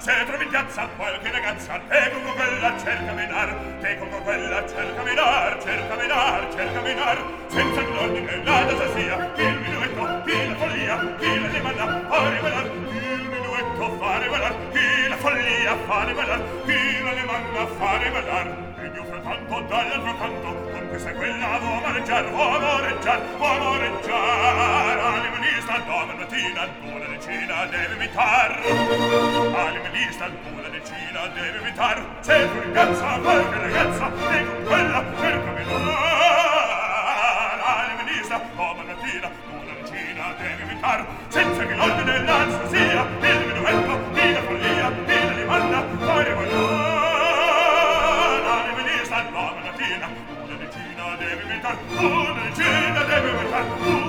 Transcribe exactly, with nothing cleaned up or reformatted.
Se trovi in piazza qualche ragazza, te con quella cerca menar, te con quella cerca menar, cerca menar, cerca menar, senza che l'ordine la data sia, il minuetto, chi la follia, chi la demanda, fare ballar, il minuetto fare ballar, chi la follia fare ballar, chi la demanda fare ballar. Ed io frattanto dall'altro canto, con questa e quella vuoi amareggiar, vuoi amareggiar, vuoi amareggiar. All'emanista domattina, una decina deve imitar. All'emanista una decina deve imitar. Se tu in piazza qualche ragazza, e con quella cerca menar. All'emanista domattina, una decina deve imitar. Senza che l'ordine l'alza sia, il minuetto, di la follia, di la rimanda, fare ballar. Una decina deve imitar, una decina deve imitar,